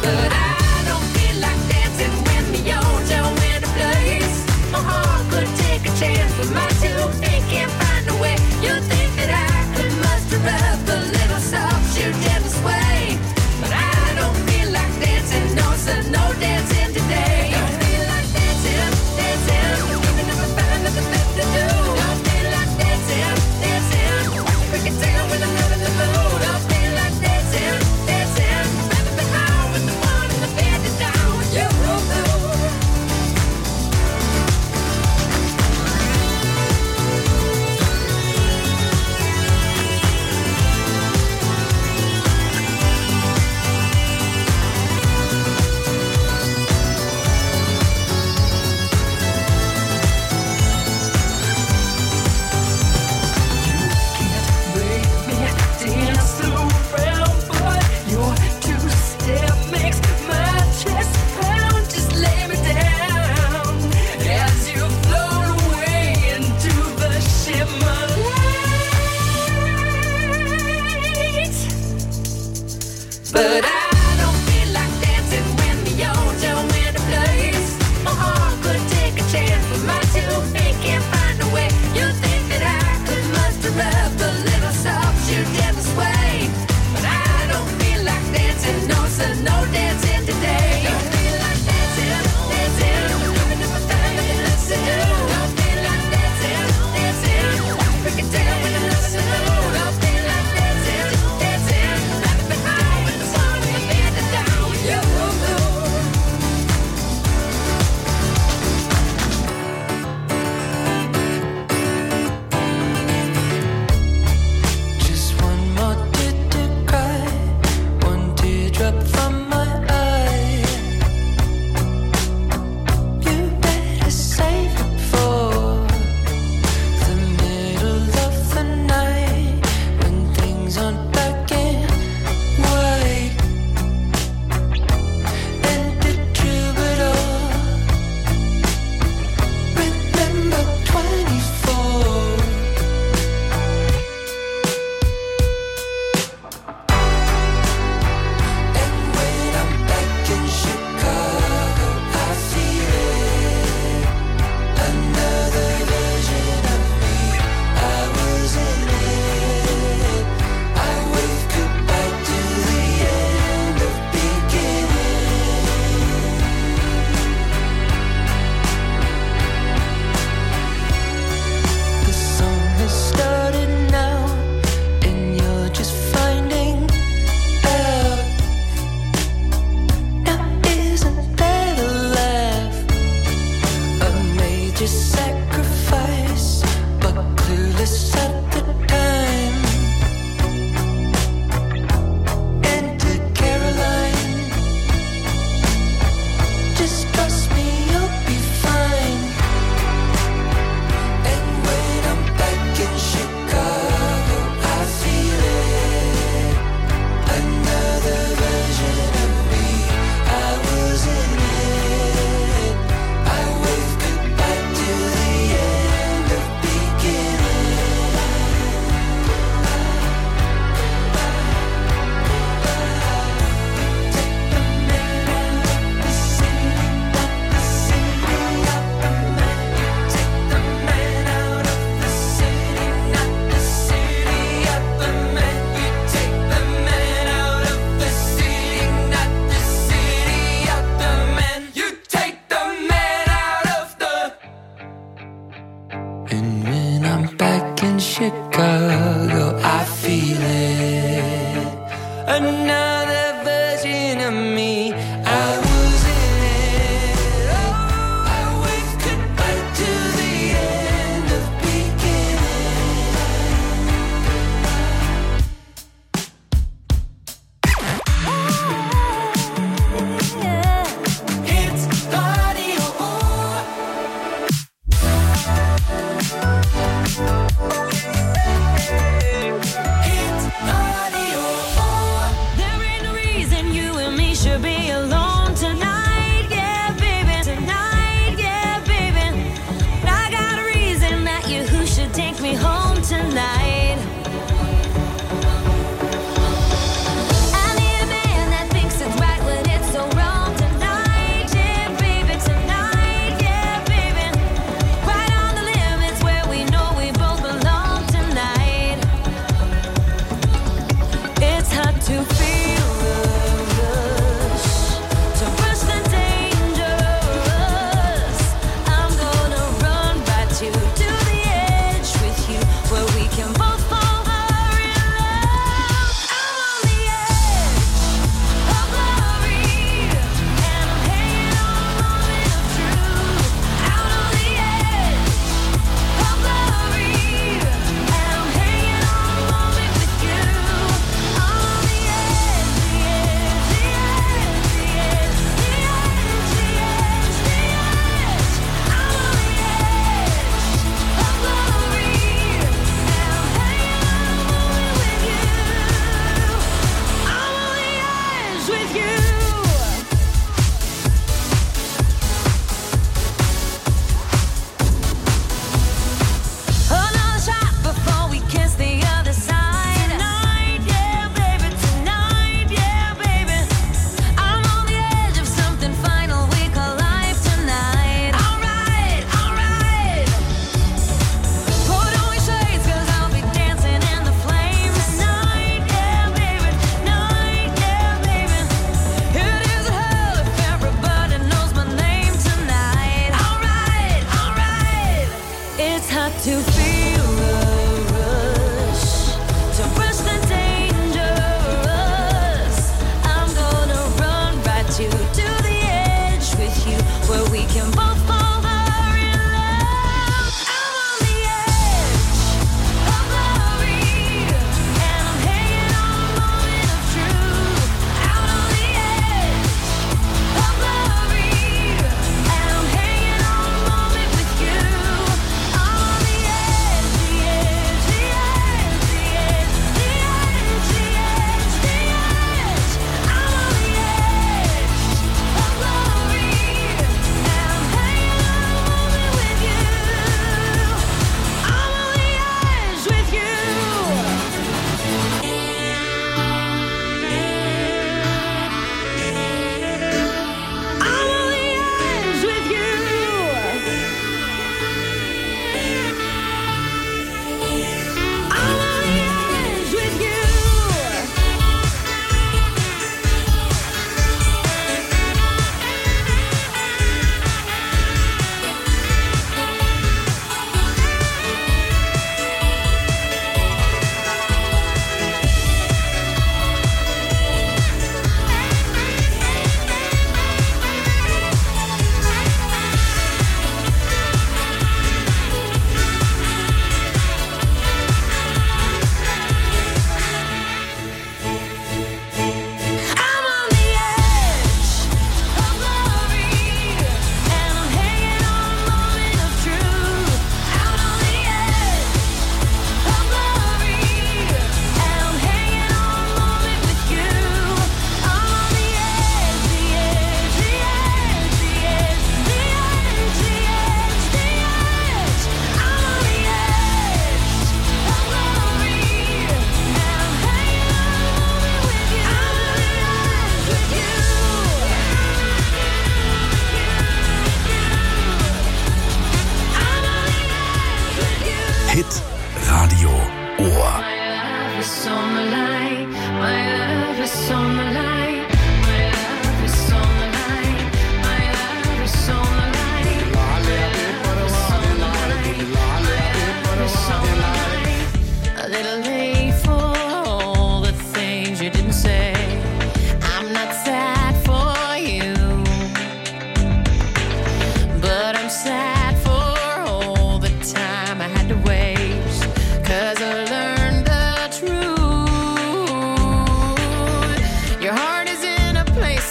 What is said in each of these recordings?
but I don't feel like dancing when the old Joe in a place. My heart could take a chance, but my 2 feet can't find a way. You think that I could muster up a little soft shoe gentle sway, but I don't feel like dancing, no sir, no dancing today. Don't feel like dancing, dancing, even if I find nothing left to do. Don't feel like dancing, dancing, we can tell when I'm not in the mood. Don't feel like dancing, dancing, baby, but how with the one in the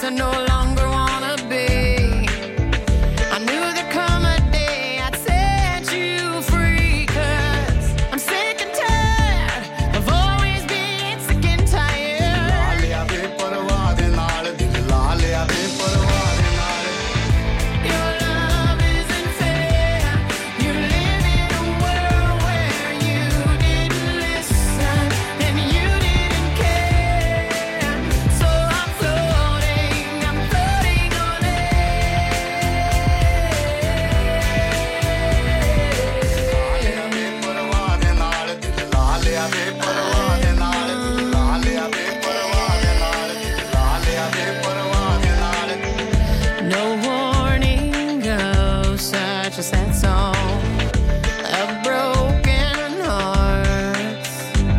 I no longer wanna be. I knew there'd come a day I'd set you free, 'cause I'm sick and tired of always being sick and tired. Your love isn't fair. You live in a world where you didn't listen and you didn't care. So I'm floating on No warning goes such a sad song of broken hearts.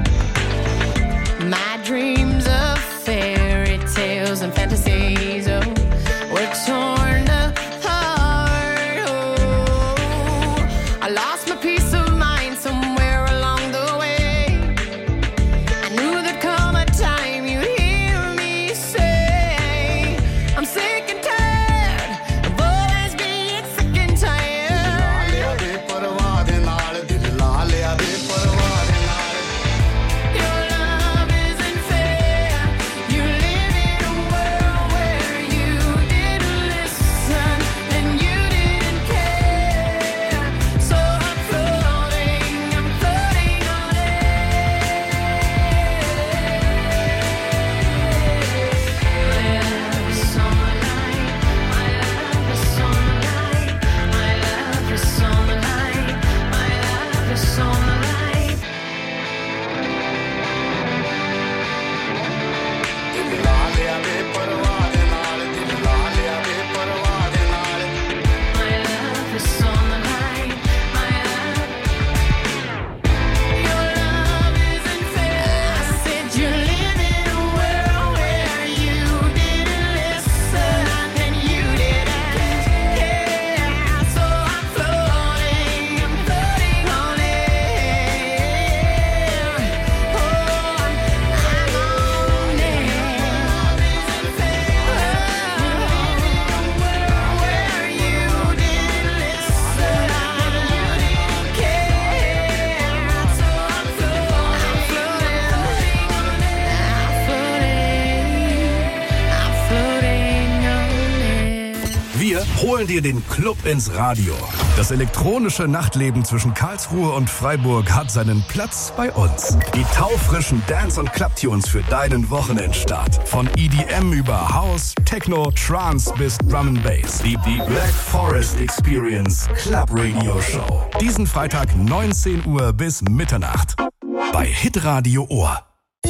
My dreams of fairy tales and fantasies, oh, were torn apart. Oh, I lost my peace of mind somewhere along the way. I knew there'd come a time you'd hear me say, I'm sick and tired of always being sick and tired. Your love isn't fair. You live in a world where you didn't listen and you didn't care. So I'm floating on air. My love is on the line. My love is on the line. My love is on the line. My love is on the line. My love is on the line. My love. Your love isn't fair. I said you live in a world where you didn't listen and you didn't care. So I'm floating on air. Oh, I'm on air. Love isn't fair. You live in a world where you didn't listen and you didn't care. So I'm floating on air. Wir holen dir den Club ins Radio. Das elektronische Nachtleben zwischen Karlsruhe und Freiburg hat seinen Platz bei uns. Die taufrischen Dance- und Clubtunes für deinen Wochenendstart. Von EDM über House, Techno, Trance bis Drum and Bass. Die Black Forest Experience Club Radio Show. Diesen Freitag 19 Uhr bis Mitternacht. Bei Hitradio Ohr.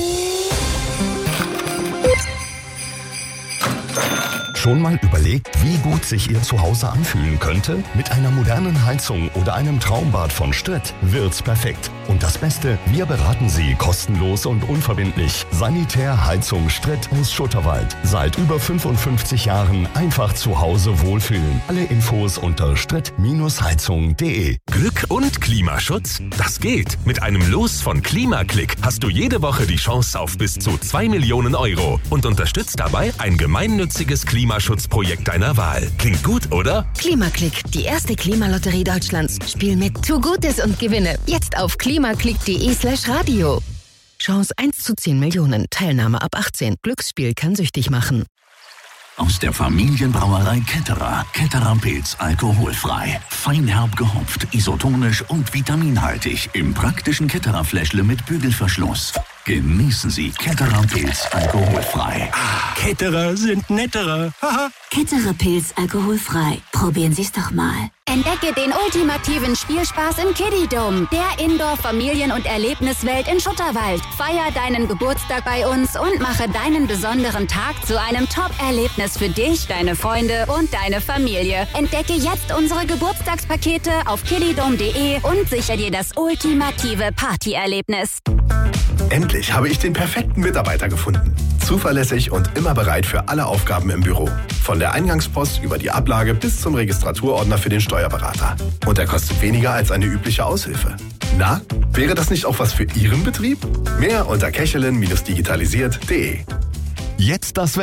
Schon mal überlegt, wie gut sich Ihr Zuhause anfühlen könnte? Mit einer modernen Heizung oder einem Traumbad von Stritt wird's perfekt. Und das Beste, wir beraten Sie kostenlos und unverbindlich. Sanitärheizung Stritt aus Schutterwald. Seit über 55 Jahren einfach zu Hause wohlfühlen. Alle Infos unter stritt-heizung.de. Glück und Klimaschutz? Das geht. Mit einem Los von Klimaklick hast du jede Woche die Chance auf bis zu 2 Millionen Euro und unterstützt dabei ein gemeinnütziges Klimaschutzprojekt deiner Wahl. Klingt gut, oder? Klimaklick, die erste Klimalotterie Deutschlands. Spiel mit, tu Gutes und gewinne. Jetzt auf klimaklick.de/radio. Chance 1 zu 10 Millionen. Teilnahme ab 18. Glücksspiel kann süchtig machen. Aus der Familienbrauerei Ketterer. Ketterer Pilz alkoholfrei. Feinherb gehopft, isotonisch und vitaminhaltig. Im praktischen Ketterer Fläschle mit Bügelverschluss. Genießen Sie Ketterer Pilz alkoholfrei. Ketterer sind netterer. Haha. Ketterer Pilz alkoholfrei. Probieren Sie es doch mal. Entdecke den ultimativen Spielspaß im Kiddie-Dome, der Indoor-Familien- und Erlebniswelt in Schutterwald. Feier deinen Geburtstag bei uns und mache deinen besonderen Tag zu einem Top-Erlebnis für dich, deine Freunde und deine Familie. Entdecke jetzt unsere Geburtstagspakete auf kiddydome.de und sichere dir das ultimative Partyerlebnis. Endlich habe ich den perfekten Mitarbeiter gefunden. Zuverlässig und immer bereit für alle Aufgaben im Büro. Von der Eingangspost über die Ablage bis zum Registraturordner für den Steuerberater. Und er kostet weniger als eine übliche Aushilfe. Na, wäre das nicht auch was für Ihren Betrieb? Mehr unter kechelin-digitalisiert.de. Jetzt das Wetter.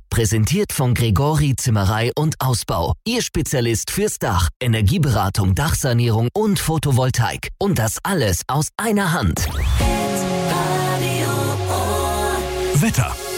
Präsentiert von Gregori Zimmerei und Ausbau. Ihr Spezialist fürs Dach, Energieberatung, Dachsanierung und Photovoltaik. Und das alles aus einer Hand. Wetter.